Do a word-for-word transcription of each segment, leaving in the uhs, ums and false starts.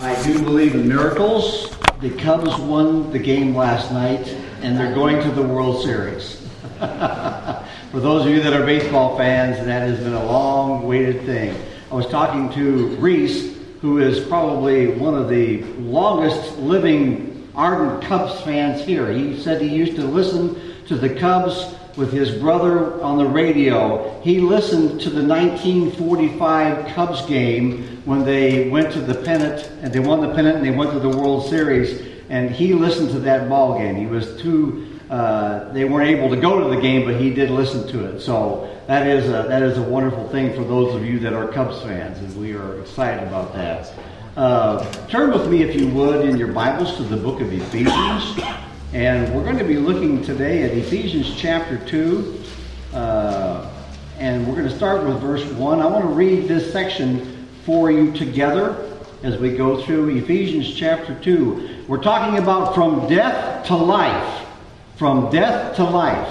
I do believe in miracles. The Cubs won the game last night, and they're going to the World Series. For those of you that are baseball fans, that has been a long-awaited thing. I was talking to Reese, who is probably one of the longest-living ardent Cubs fans here. He said he used to listen to the Cubs with his brother on the radio. He listened to the nineteen forty-five Cubs game when they went to the pennant, and they won the pennant, and they went to the World Series. And he listened to that ball game. He was too, uh, they weren't able to go to the game, but he did listen to it. So that is a, that is a wonderful thing for those of you that are Cubs fans, and we are excited about that. Uh, turn with me, if you would, in your Bibles to the book of Ephesians. And we're going to be looking today at Ephesians chapter two. Uh, and we're going to start with verse one. I want to read this section for you together as we go through Ephesians chapter two. We're talking about from death to life. From death to life.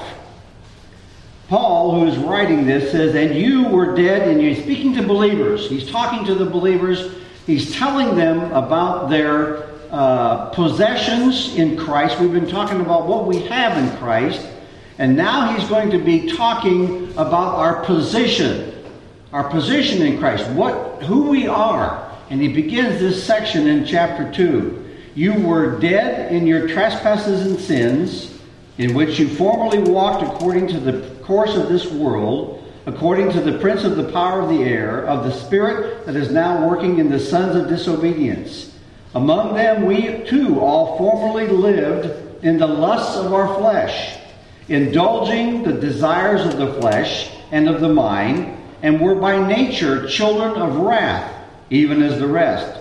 Paul, who is writing this, says, and you were dead, and you're speaking to believers. He's talking to the believers. He's telling them about their uh, possessions in Christ. We've been talking about what we have in Christ. And now he's going to be talking about our position. Our position in Christ. What, who we are. And he begins this section in chapter two. You were dead in your trespasses and sins, in which you formerly walked according to the course of this world, according to the prince of the power of the air, of the spirit that is now working in the sons of disobedience. Among them we too all formerly lived in the lusts of our flesh, indulging the desires of the flesh and of the mind, and were by nature children of wrath, even as the rest.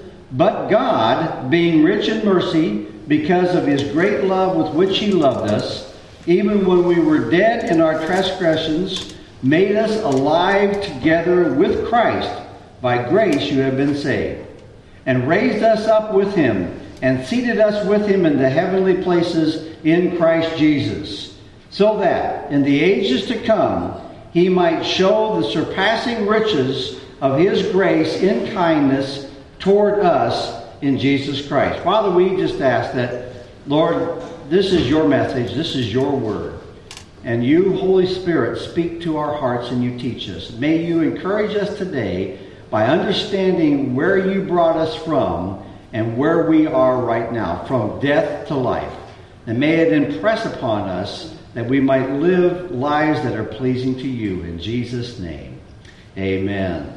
But God, being rich in mercy, because of his great love with which he loved us, even when we were dead in our transgressions, made us alive together with Christ. By grace you have been saved. And raised us up with him, and seated us with him in the heavenly places in Christ Jesus, so that in the ages to come he might show the surpassing riches of his grace in kindness toward us in Jesus Christ. Father, we just ask that, Lord, this is your message, this is your word. And you, Holy Spirit, speak to our hearts and you teach us. May you encourage us today by understanding where you brought us from and where we are right now, from death to life. And may it impress upon us that we might live lives that are pleasing to you. In Jesus' name, amen.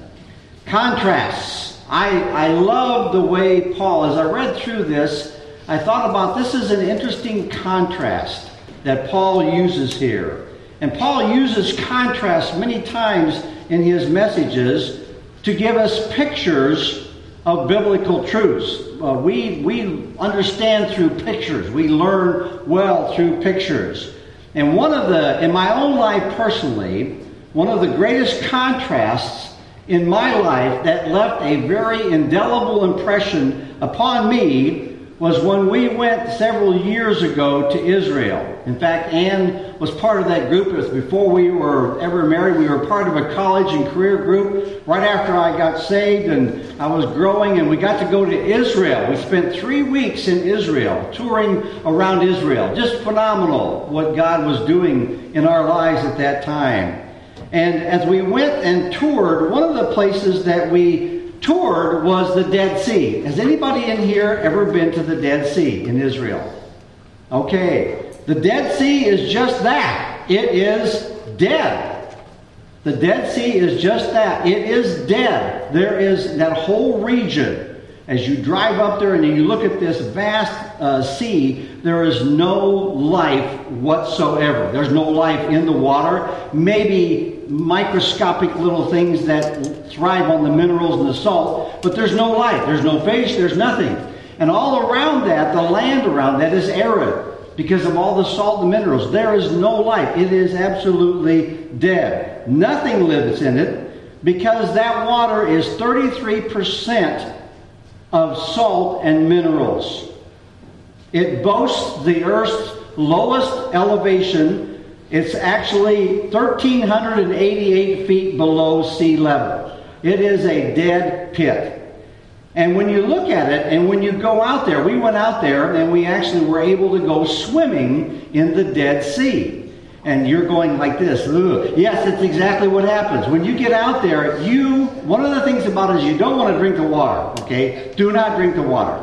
Contrasts. I, I love the way Paul, as I read through this, I thought about this is an interesting contrast that Paul uses here. And Paul uses contrast many times in his messages to give us pictures of biblical truths. Uh, we, we understand through pictures. We learn well through pictures. And one of the, in my own life personally, one of the greatest contrasts in my life that left a very indelible impression upon me was when we went several years ago to Israel. In fact, Ann was part of that group. It was before we were ever married. We were part of a college and career group right after I got saved and I was growing, and we got to go to Israel. We spent three weeks in Israel, touring around Israel. Just phenomenal what God was doing in our lives at that time. And as we went and toured, one of the places that we toured was the Dead Sea. Has anybody in here ever been to the Dead Sea in Israel? Okay. The Dead Sea is just that. It is dead. The Dead Sea is just that. It is dead. There is that whole region. As you drive up there and you look at this vast uh, sea, there is no life whatsoever. There's no life in the water. Maybe microscopic little things that thrive on the minerals and the salt, but there's no life. There's no fish. There's nothing. And all around that, the land around that is arid because of all the salt and minerals. There is no life. It is absolutely dead. Nothing lives in it because that water is thirty-three percent of salt and minerals. It boasts the earth's lowest elevation. It's actually one thousand three hundred eighty-eight feet below sea level. It is a dead pit. And when you look at it, and when you go out there, we went out there and we actually were able to go swimming in the Dead Sea. And you're going like this. Ugh. Yes, it's exactly what happens. When you get out there, you, one of the things about it is you don't want to drink the water, okay? Do not drink the water.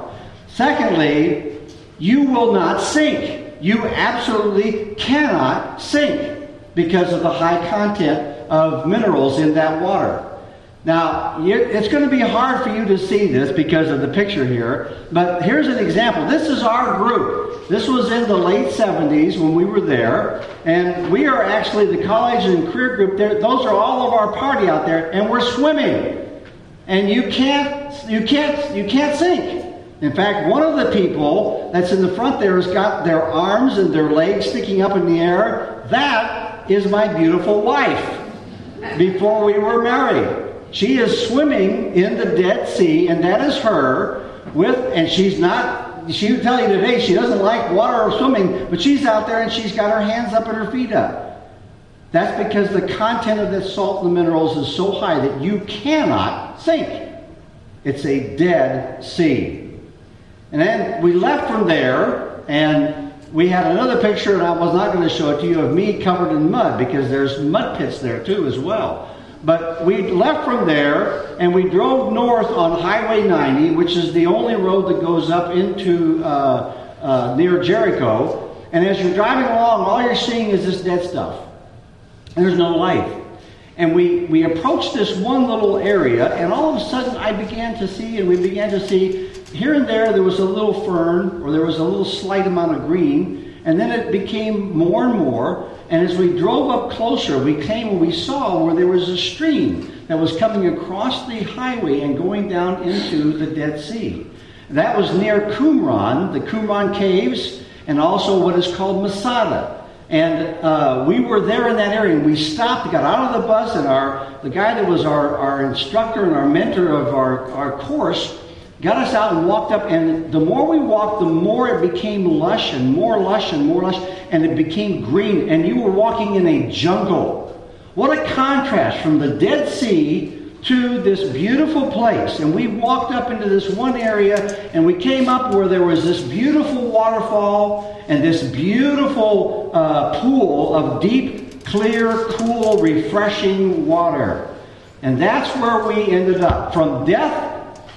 Secondly, you will not sink. You absolutely cannot sink because of the high content of minerals in that water. Now, it's going to be hard for you to see this because of the picture here, but here's an example. This is our group. This was in the late seventies when we were there, and we are actually the college and career group there. Those are all of our party out there, and we're swimming. And you can't, you can't, you can't sink. In fact, one of the people that's in the front there has got their arms and their legs sticking up in the air. That is my beautiful wife before we were married. She is swimming in the Dead Sea, and that is her with, and she's not, she would tell you today she doesn't like water or swimming, but she's out there and she's got her hands up and her feet up. That's because the content of the salt and the minerals is so high that you cannot sink. It's a Dead Sea. And then we left from there, and we had another picture, and I was not going to show it to you, of me covered in mud, because there's mud pits there too as well. But we left from there, and we drove north on Highway ninety, which is the only road that goes up into uh, uh, near Jericho. And as you're driving along, all you're seeing is this dead stuff. There's no life. And we, we approached this one little area, and all of a sudden I began to see, and we began to see, here and there there was a little fern, or there was a little slight amount of green, and then it became more and more. And as we drove up closer, we came and we saw where there was a stream that was coming across the highway and going down into the Dead Sea. That was near Qumran, the Qumran Caves, and also what is called Masada. And uh, we were there in that area, and we stopped, got out of the bus, and our the guy that was our, our instructor and our mentor of our, our course got us out and walked up, and the more we walked, the more it became lush and more lush and more lush, and it became green, and you were walking in a jungle. What a contrast from the Dead Sea to this beautiful place. And we walked up into this one area, and we came up where there was this beautiful waterfall and this beautiful uh, pool of deep, clear, cool, refreshing water. And that's where we ended up. From death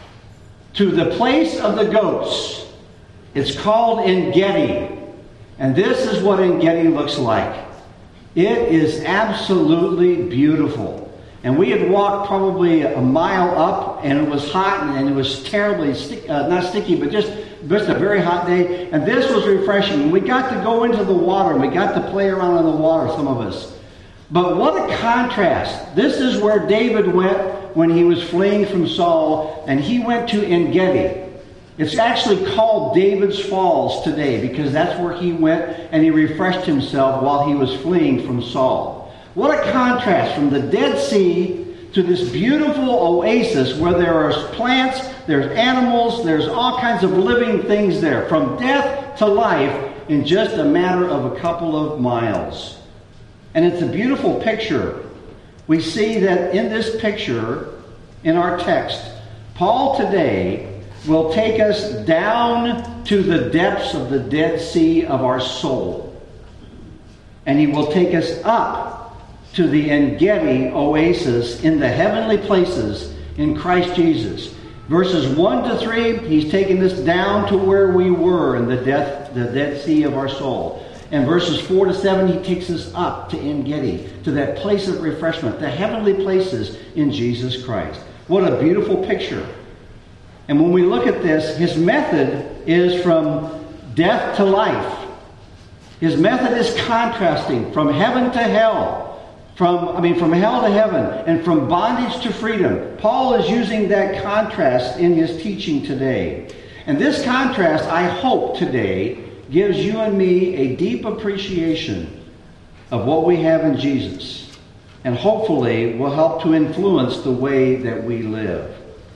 to the place of the goats. It's called En-Gedi. And this is what En-Gedi looks like. It is absolutely beautiful. And we had walked probably a mile up, and it was hot, and it was terribly, stick, uh, not sticky, but just, just a very hot day. And this was refreshing. And we got to go into the water, and we got to play around in the water, some of us. But what a contrast. This is where David went when he was fleeing from Saul, and he went to En-Gedi. It's actually called David's Falls today because that's where he went and he refreshed himself while he was fleeing from Saul. What a contrast from the Dead Sea to this beautiful oasis where there are plants, there's animals, there's all kinds of living things there, from death to life in just a matter of a couple of miles. And it's a beautiful picture. We see that in this picture, in our text, Paul today will take us down to the depths of the Dead Sea of our soul. And he will take us up to the En-Gedi oasis in the heavenly places in Christ Jesus. Verses one to three, he's taking us down to where we were in the, death, the Dead Sea of our soul. And verses four to seven, he takes us up to En-Gedi, to that place of refreshment, the heavenly places in Jesus Christ. What a beautiful picture. And when we look at this, his method is from death to life. His method is contrasting from heaven to hell, from I mean from hell to heaven, and from bondage to freedom. Paul is using that contrast in his teaching today. And this contrast, I hope today, gives you and me a deep appreciation of what we have in Jesus, and hopefully will help to influence the way that we live.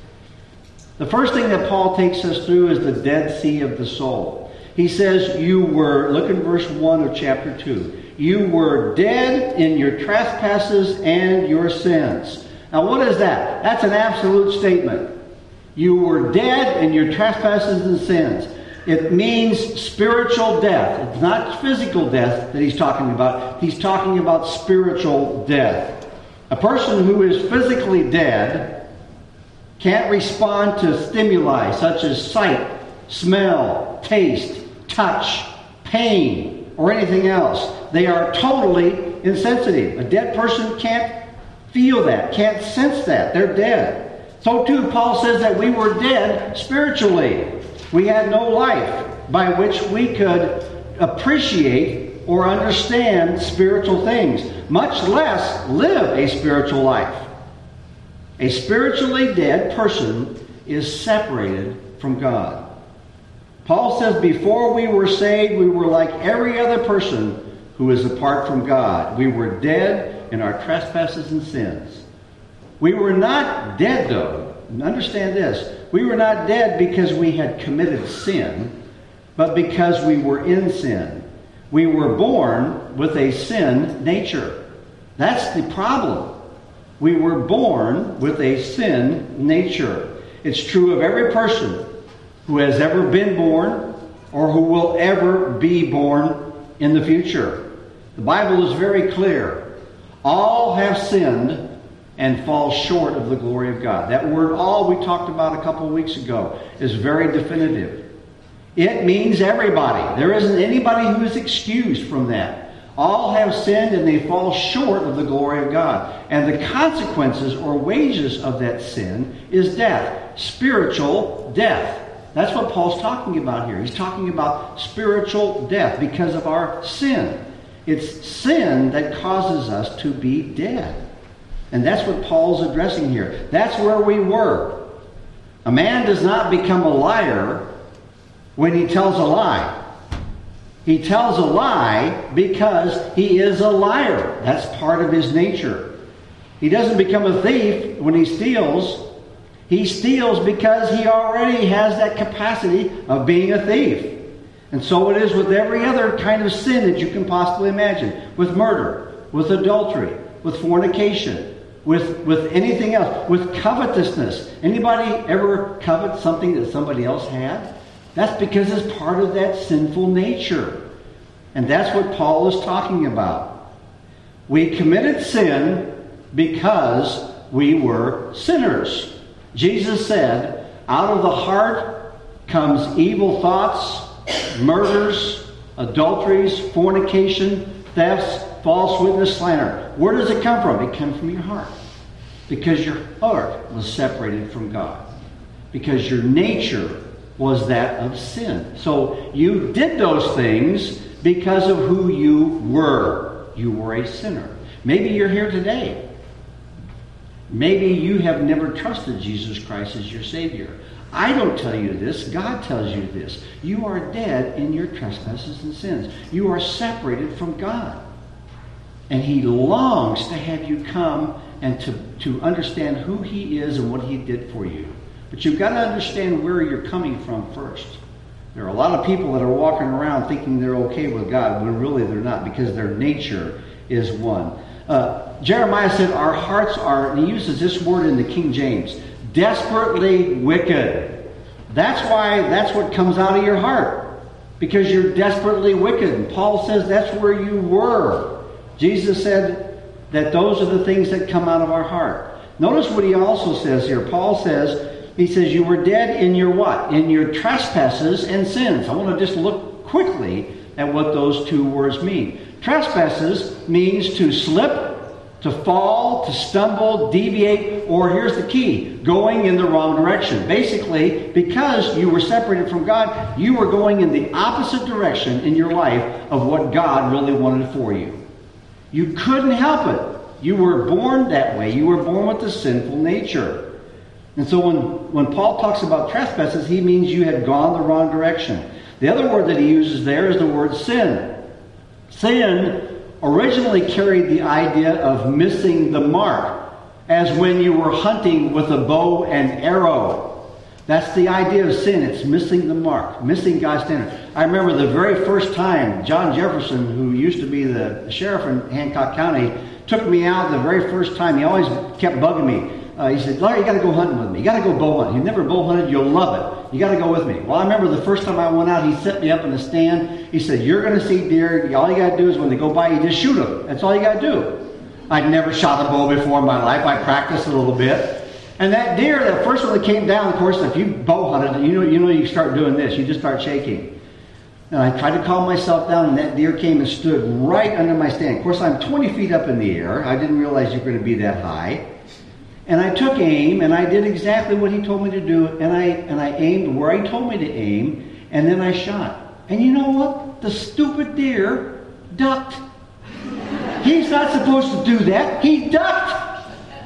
The first thing that Paul takes us through is the Dead Sea of the soul. He says, you were, look in verse one of chapter two, you were dead in your trespasses and your sins. Now what is that? That's an absolute statement. You were dead in your trespasses and sins. It means spiritual death. It's not physical death that he's talking about. He's talking about spiritual death. A person who is physically dead can't respond to stimuli such as sight, smell, taste, touch, pain, or anything else. They are totally insensitive. A dead person can't feel that, can't sense that. They're dead. So too, Paul says that we were dead spiritually. We had no life by which we could appreciate or understand spiritual things, much less live a spiritual life. A spiritually dead person is separated from God. Paul says before we were saved, we were like every other person who is apart from God. We were dead in our trespasses and sins. We were not dead, though. Understand this. We were not dead because we had committed sin, but because we were in sin. We were born with a sin nature. That's the problem. We were born with a sin nature. It's true of every person who has ever been born or who will ever be born in the future. The Bible is very clear. All have sinned and fall short of the glory of God. That word all we talked about a couple of weeks ago is very definitive. It means everybody. There isn't anybody who is excused from that. All have sinned and they fall short of the glory of God. And the consequences or wages of that sin is death. Spiritual death. That's what Paul's talking about here. He's talking about spiritual death because of our sin. It's sin that causes us to be dead. And that's what Paul's addressing here. That's where we were. A man does not become a liar when he tells a lie. He tells a lie because he is a liar. That's part of his nature. He doesn't become a thief when he steals. He steals because he already has that capacity of being a thief. And so it is with every other kind of sin that you can possibly imagine. With murder, with adultery, with fornication, with, with anything else, with covetousness. Anybody ever covet something that somebody else had? That's because it's part of that sinful nature. And that's what Paul is talking about. We committed sin because we were sinners. Jesus said, out of the heart comes evil thoughts, murders, adulteries, fornication, thefts, false witness, slander. Where does it come from? It comes from your heart. Because your heart was separated from God. Because your nature was that of sin. So you did those things because of who you were. You were a sinner. Maybe you're here today. Maybe you have never trusted Jesus Christ as your Savior. I don't tell you this. God tells you this. You are dead in your trespasses and sins. You are separated from God. And He longs to have you come and to, to understand who He is and what He did for you. But you've got to understand where you're coming from first. There are a lot of people that are walking around thinking they're okay with God, when really they're not, because their nature is one. Uh, Jeremiah said, our hearts are, and he uses this word in the King James, desperately wicked. That's why that's what comes out of your heart. Because you're desperately wicked. And Paul says that's where you were. Jesus said that those are the things that come out of our heart. Notice what he also says here. Paul says, he says, you were dead in your what? In your trespasses and sins. I want to just look quickly at what those two words mean. Trespasses means to slip, to fall, to stumble, deviate, or here's the key, going in the wrong direction. Basically, because you were separated from God, you were going in the opposite direction in your life of what God really wanted for you. You couldn't help it. You were born that way. You were born with a sinful nature. And so when, when Paul talks about trespasses, he means you had gone the wrong direction. The other word that he uses there is the word sin. Sin originally carried the idea of missing the mark, as when you were hunting with a bow and arrow. That's the idea of sin. It's missing the mark, missing God's standard. I remember the very first time John Jefferson, who used to be the sheriff in Hancock County, took me out the very first time. He always kept bugging me. Uh, uh, he said, Larry, you got to go hunting with me. You got to go bow hunting. You've never bow hunted. You'll love it. You got to go with me. Well, I remember the first time I went out, he set me up in a stand. He said, you're going to see deer. All you got to do is when they go by, you just shoot them. That's all you got to do. I'd never shot a bow before in my life. I practiced a little bit. And that deer, that first one that came down, of course, if you bow hunted, you know, you know you start doing this. You just start shaking. And I tried to calm myself down, and that deer came and stood right under my stand. Of course, I'm twenty feet up in the air. I didn't realize you were going to be that high. And I took aim, and I did exactly what he told me to do, and I and I aimed where he told me to aim, and then I shot. And you know what? The stupid deer ducked. He's not supposed to do that. He ducked.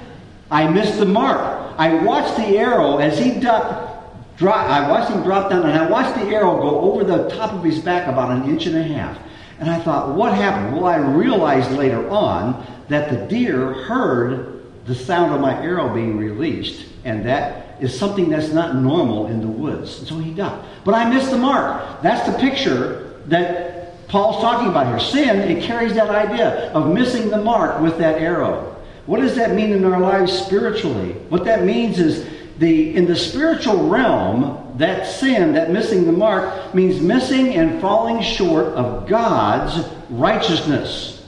I missed the mark. I watched the arrow as he ducked. Drop, I watched him drop down, and I watched the arrow go over the top of his back about an inch and a half. And I thought, what happened? Well, I realized later on that the deer heard the sound of my arrow being released, and that is something that's not normal in the woods. And so he ducked. But I missed the mark. That's the picture that Paul's talking about here. Sin, it carries that idea of missing the mark with that arrow. What does that mean in our lives spiritually? What that means is, The, in the spiritual realm, that sin, that missing the mark, means missing and falling short of God's righteousness,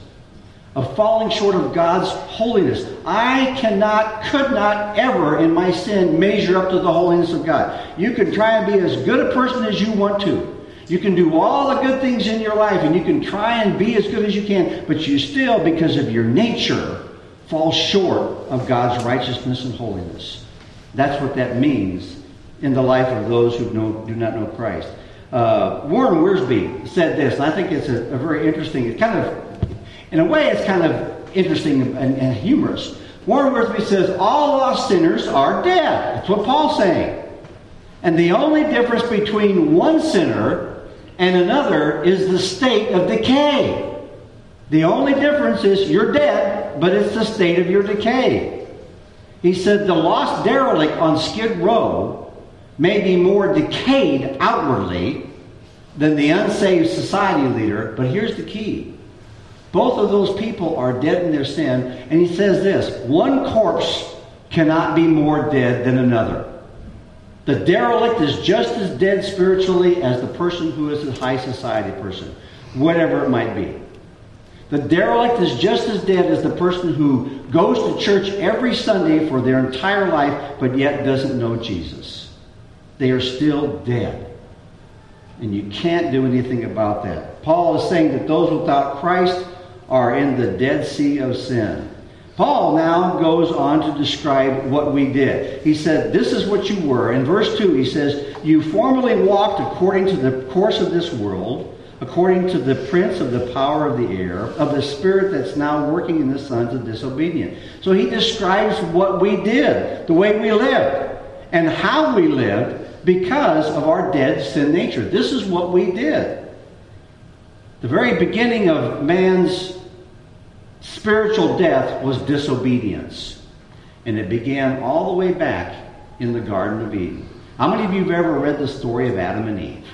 of falling short of God's holiness. I cannot, could not ever in my sin measure up to the holiness of God. You can try and be as good a person as you want to. You can do all the good things in your life, and you can try and be as good as you can, but you still, because of your nature, fall short of God's righteousness and holiness. That's what that means in the life of those who know, do not know Christ. Uh, Warren Wiersbe said this, and I think it's a, a very interesting, it's kind of, in a way, it's kind of interesting and, and humorous. Warren Wiersbe says, all lost sinners are dead. That's what Paul's saying. And the only difference between one sinner and another is the state of decay. The only difference is you're dead, but it's the state of your decay. He said the lost derelict on Skid Row may be more decayed outwardly than the unsaved society leader, but here's the key. Both of those people are dead in their sin, and he says this, one corpse cannot be more dead than another. The derelict is just as dead spiritually as the person who is a high society person, whatever it might be. The derelict is just as dead as the person who goes to church every Sunday for their entire life, but yet doesn't know Jesus. They are still dead. And you can't do anything about that. Paul is saying that those without Christ are in the Dead Sea of sin. Paul now goes on to describe what we did. He said, this is what you were. In verse two, he says, you formerly walked according to the course of this world, according to the prince of the power of the air, of the spirit that's now working in the sons of disobedience. So he describes what we did, the way we lived, and how we lived because of our dead sin nature. This is what we did. The very beginning of man's spiritual death was disobedience. And it began all the way back in the Garden of Eden. How many of you have ever read the story of Adam and Eve?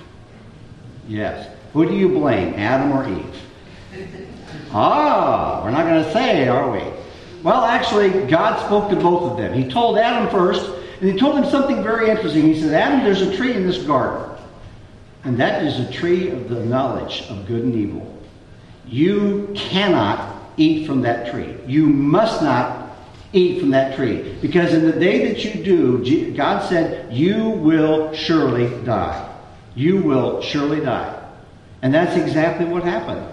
Yes. Who do you blame, Adam or Eve? Ah, we're not going to say, are we? Well, actually, God spoke to both of them. He told Adam first, and he told him something very interesting. He said, Adam, there's a tree in this garden, and that is a tree of the knowledge of good and evil. You cannot eat from that tree. You must not eat from that tree, because in the day that you do, God said, you will surely die. You will surely die. And that's exactly what happened.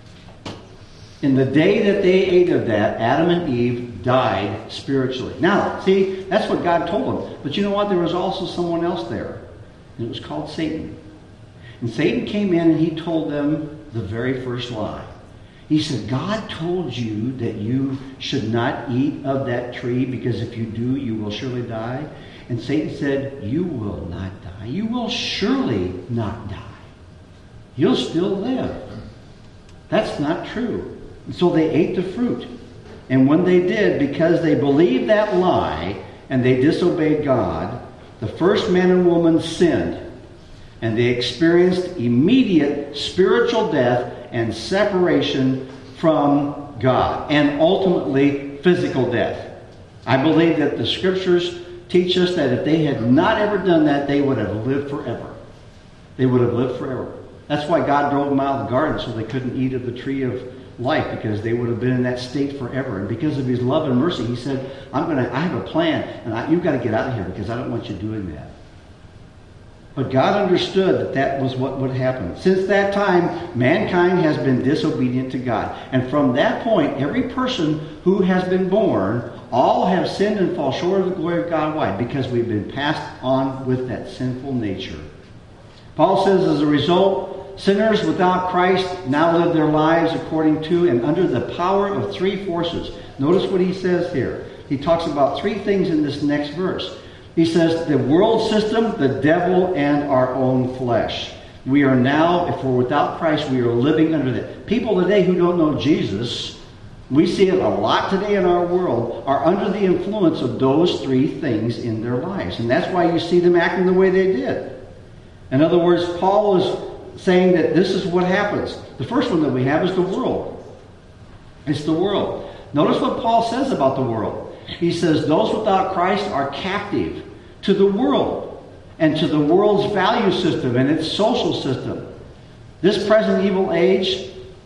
In the day that they ate of that, Adam and Eve died spiritually. Now, see, that's what God told them. But you know what? There was also someone else there. And it was called Satan. And Satan came in and he told them the very first lie. He said, God told you that you should not eat of that tree because if you do, you will surely die. And Satan said, you will not die. You will surely not die. You'll still live. That's not true. And so they ate the fruit. And when they did, because they believed that lie and they disobeyed God, the first man and woman sinned. And they experienced immediate spiritual death and separation from God. And ultimately, physical death. I believe that the scriptures teach us that if they had not ever done that, they would have lived forever. They would have lived forever. That's why God drove them out of the garden, so they couldn't eat of the tree of life, because they would have been in that state forever. And because of his love and mercy, he said, I'm gonna, I have a plan, and I, you've got to get out of here because I don't want you doing that. But God understood that that was what would happen. Since that time, mankind has been disobedient to God. And from that point, every person who has been born, all have sinned and fall short of the glory of God. Why? Because we've been passed on with that sinful nature. Paul says, as a result, sinners without Christ now live their lives according to and under the power of three forces. Notice what he says here. He talks about three things in this next verse. He says the world system, the devil, and our own flesh. We are now, if we're without Christ, we are living under that. People today who don't know Jesus, we see it a lot today in our world, are under the influence of those three things in their lives. And that's why you see them acting the way they did. In other words, Paul is saying that this is what happens. The first one that we have is the world. It's the world. Notice what Paul says about the world. He says those without Christ are captive to the world and to the world's value system and its social system. This present evil age,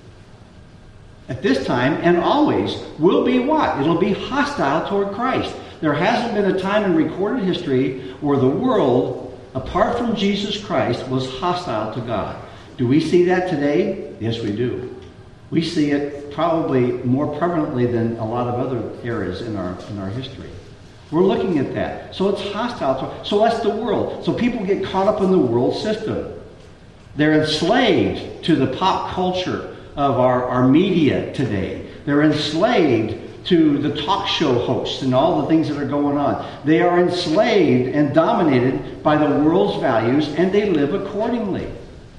at this time and always, will be what? It'll be hostile toward Christ. There hasn't been a time in recorded history where the world, apart from Jesus Christ, was hostile to God. Do we see that today? Yes, we do. We see it probably more prevalently than a lot of other areas in our in our history. We're looking at that. So it's hostile to, so that's the world. So people get caught up in the world system. They're enslaved to the pop culture of our, our media today. They're enslaved to the talk show hosts and all the things that are going on. They are enslaved and dominated by the world's values, and they live accordingly.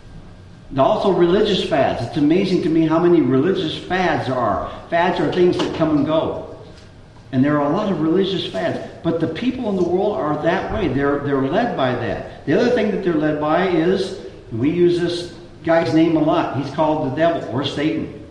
Also religious fads. It's amazing to me how many religious fads there are. Fads are things that come and go. And there are a lot of religious fads. But the people in the world are that way. They're, they're led by that. The other thing that they're led by is, we use this guy's name a lot. He's called the devil or Satan.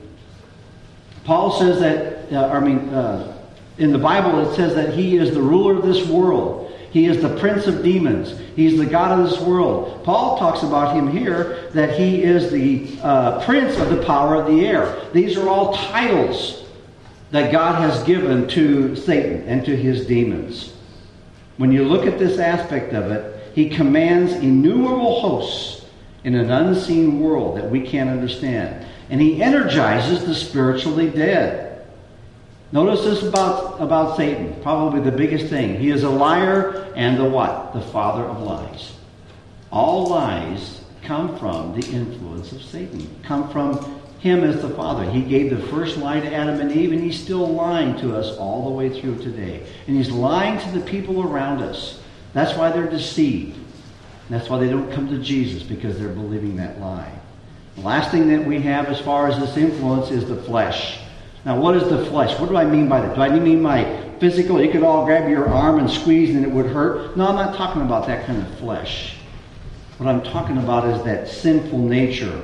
Paul says that, uh, I mean, uh, in the Bible it says that he is the ruler of this world. He is the prince of demons. He's the god of this world. Paul talks about him here that he is the uh, prince of the power of the air. These are all titles that God has given to Satan and to his demons. When you look at this aspect of it, he commands innumerable hosts in an unseen world that we can't understand. And he energizes the spiritually dead. Notice this about, about Satan, probably the biggest thing. He is a liar and the what? The father of lies. All lies come from the influence of Satan, come from him as the father. He gave the first lie to Adam and Eve, and he's still lying to us all the way through today. And he's lying to the people around us. That's why they're deceived. That's why they don't come to Jesus, because they're believing that lie. The last thing that we have as far as this influence is the flesh. Now, what is the flesh? What do I mean by that? Do I mean my physical? You could all grab your arm and squeeze and it would hurt? No, I'm not talking about that kind of flesh. What I'm talking about is that sinful nature.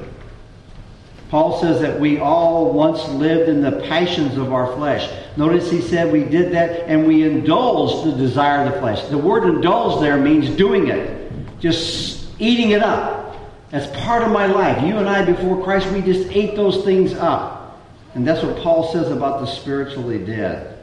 Paul says that we all once lived in the passions of our flesh. Notice he said we did that and we indulged the desire of the flesh. The word indulge there means doing it. Just eating it up. That's part of my life. You and I, before Christ, we just ate those things up. And that's what Paul says about the spiritually dead.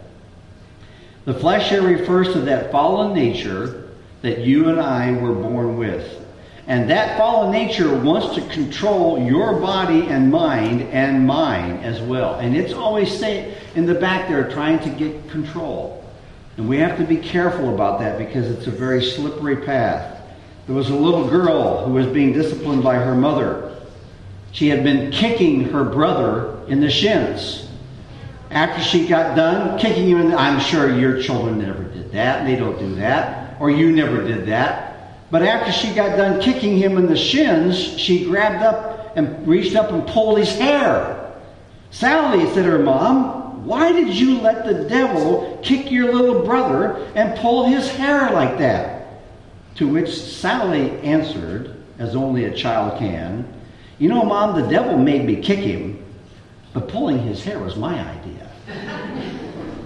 The flesh here refers to that fallen nature that you and I were born with. And that fallen nature wants to control your body and mind and mine as well. And it's always say, in the back there trying to get control. And we have to be careful about that because it's a very slippery path. There was a little girl who was being disciplined by her mother. She had been kicking her brother in the shins. After she got done kicking him in the, I'm sure your children never did that. They don't do that. Or you never did that. But after she got done kicking him in the shins, she grabbed up and reached up and pulled his hair. Sally, said her mom, why did you let the devil kick your little brother and pull his hair like that? To which Sally answered, as only a child can, you know, Mom, the devil made me kick him, but pulling his hair was my idea.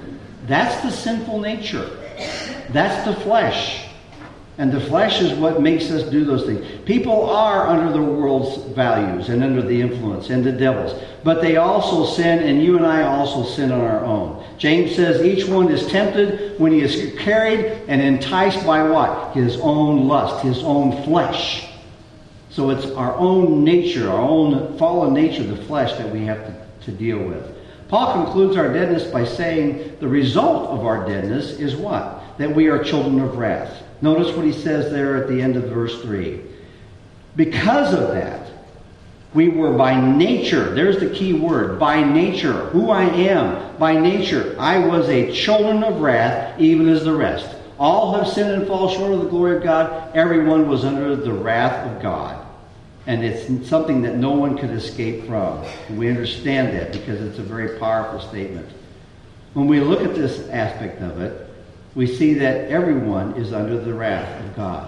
That's the sinful nature. That's the flesh. And the flesh is what makes us do those things. People are under the world's values and under the influence and the devil's. But they also sin, and you and I also sin on our own. James says each one is tempted when he is carried and enticed by what? His own lust, his own flesh. So it's our own nature, our own fallen nature, the flesh, that we have to, to deal with. Paul concludes our deadness by saying the result of our deadness is what? That we are children of wrath. Notice what he says there at the end of verse three. Because of that, we were by nature, there's the key word, by nature, who I am, by nature, I was a children of wrath, even as the rest. All have sinned and fall short of the glory of God. Everyone was under the wrath of God. And it's something that no one could escape from. And we understand that because it's a very powerful statement. When we look at this aspect of it, we see that everyone is under the wrath of God.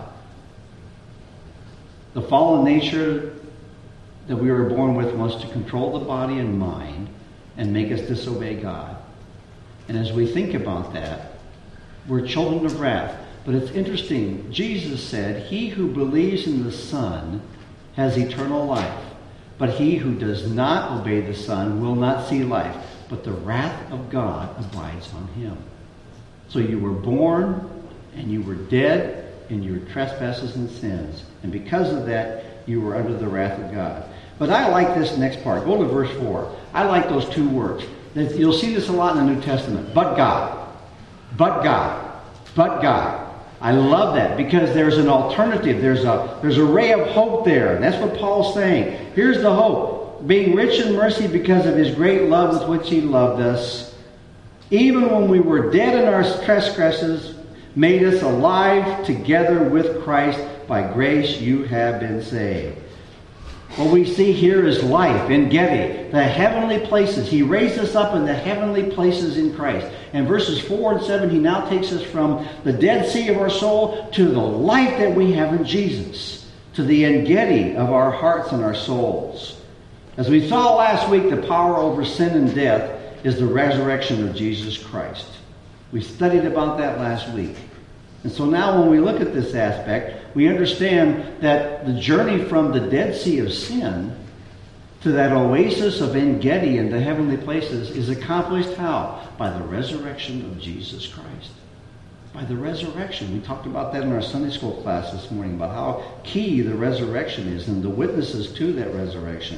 The fallen nature that we were born with wants to control the body and mind and make us disobey God. And as we think about that, we're children of wrath. But it's interesting. Jesus said, he who believes in the Son has eternal life. But he who does not obey the Son will not see life. But the wrath of God abides on him. So you were born and you were dead in your trespasses and sins. And because of that, you were under the wrath of God. But I like this next part. Go to verse four. I like those two words. You'll see this a lot in the New Testament. But God. But God. But God. I love that because there's an alternative. There's a, there's a ray of hope there. And that's what Paul's saying. Here's the hope. Being rich in mercy because of his great love with which he loved us, even when we were dead in our trespasses, made us alive together with Christ. By grace you have been saved. What we see here is life in Gedi, the heavenly places. He raised us up in the heavenly places in Christ. And verses four and seven, he now takes us from the dead sea of our soul to the life that we have in Jesus, to the En-Gedi of our hearts and our souls. As we saw last week, the power over sin and death is the resurrection of Jesus Christ. We studied about that last week. And so now when we look at this aspect, we understand that the journey from the Dead Sea of sin to that oasis of En-Gedi in the heavenly places is accomplished how? By the resurrection of Jesus Christ. By the resurrection. We talked about that in our Sunday school class this morning, about how key the resurrection is and the witnesses to that resurrection.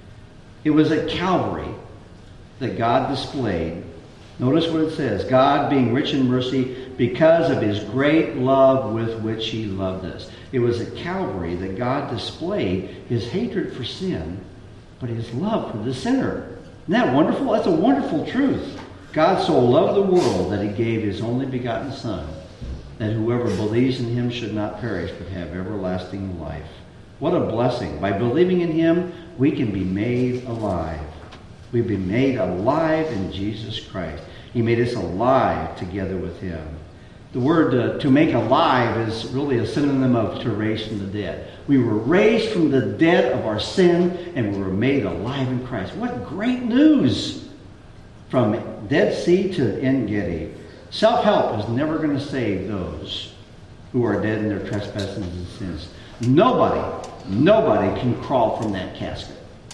It was at Calvary that God displayed. Notice what it says. God being rich in mercy because of his great love with which he loved us. It was at Calvary that God displayed his hatred for sin, but his love for the sinner. Isn't that wonderful? That's a wonderful truth. God so loved the world that he gave his only begotten Son, that whoever believes in him should not perish but have everlasting life. What a blessing. By believing in him, we can be made alive. We've been made alive in Jesus Christ. He made us alive together with him. The word uh, to make alive is really a synonym of to raise from the dead. We were raised from the dead of our sin and we were made alive in Christ. What great news! From Dead Sea to En-Gedi. Self-help is never going to save those who are dead in their trespasses and sins. Nobody, nobody can crawl from that casket.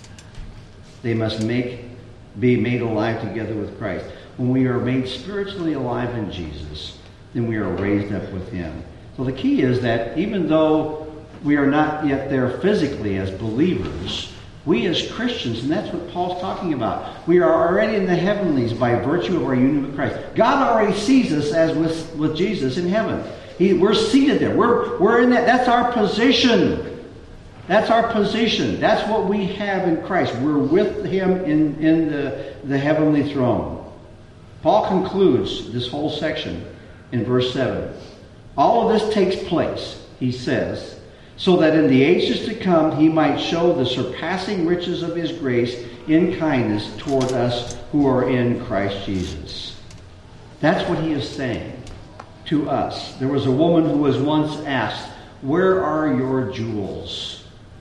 They must make, be made alive together with Christ. When we are made spiritually alive in Jesus, then we are raised up with him. So the key is that even though we are not yet there physically as believers, we as Christians, and that's what Paul's talking about, we are already in the heavenlies by virtue of our union with Christ. God already sees us as with, with Jesus in heaven. He, we're seated there. We're, we're in that. That's our position. That's our position. That's what we have in Christ. We're with him in, in the, the heavenly throne. Paul concludes this whole section in verse seven. All of this takes place, he says, so that in the ages to come he might show the surpassing riches of his grace in kindness toward us who are in Christ Jesus. That's what he is saying to us. There was a woman who was once asked, "Where are your jewels?"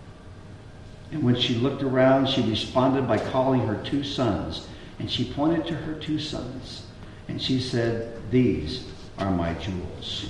And when she looked around, she responded by calling her two sons. And she pointed to her two sons. And she said, these are my jewels.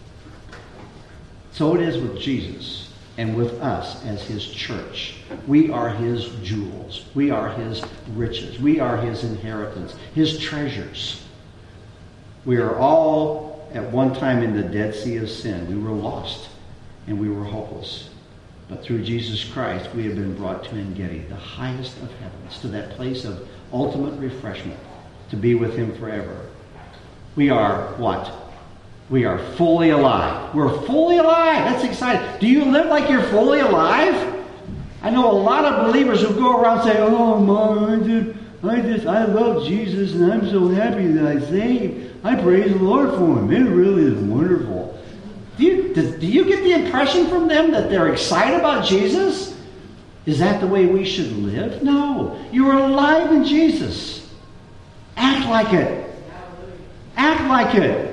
So it is with Jesus and with us as his church. We are his jewels. We are his riches. We are his inheritance, his treasures. We are all at one time in the Dead Sea of sin. We were lost and we were hopeless. But through Jesus Christ, we have been brought to En-Gedi, the highest of heavens, to that place of ultimate refreshment, to be with him forever. We are what? We are fully alive. We're fully alive. That's exciting. Do you live like you're fully alive? I know a lot of believers who go around saying, oh, Mom, I just, I just, I love Jesus and I'm so happy that I saved. I praise the Lord for him. It really is wonderful. Do you, does, do you get the impression from them that they're excited about Jesus? Is that the way we should live? No. You're alive in Jesus. Act like it. Act like it.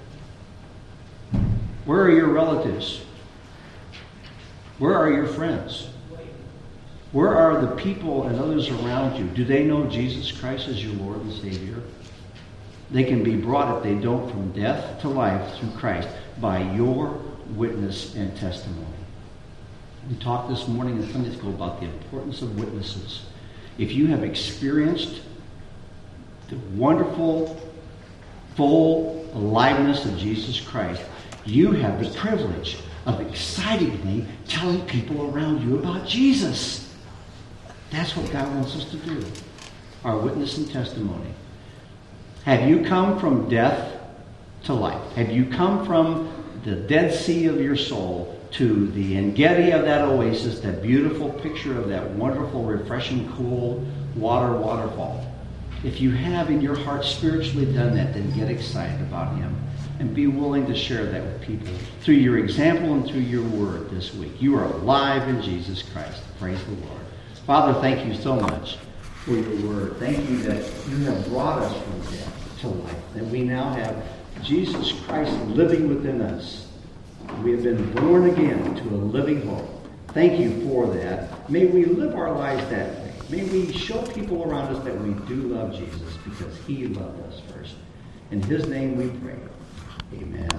Where are your relatives? Where are your friends? Where are the people and others around you? Do they know Jesus Christ as your Lord and Savior? They can be brought, if they don't, from death to life through Christ by your witness and testimony. We talked this morning in Sunday school about the importance of witnesses. If you have experienced the wonderful, full aliveness of Jesus Christ, you have the privilege of excitingly telling people around you about Jesus. That's what God wants us to do. Our witness and testimony. Have you come from death to life? Have you come from the Dead Sea of your soul to the En-Gedi of that oasis, that beautiful picture of that wonderful, refreshing, cool water waterfall? If you have in your heart spiritually done that, then get excited about him and be willing to share that with people through your example and through your word this week. You are alive in Jesus Christ. Praise the Lord. Father, thank you so much for your word. Thank you that you have brought us from death to life, that we now have Jesus Christ living within us. We have been born again to a living hope. Thank you for that. May we live our lives that way. May we show people around us that we do love Jesus because he loved us first. In his name we pray. Amen.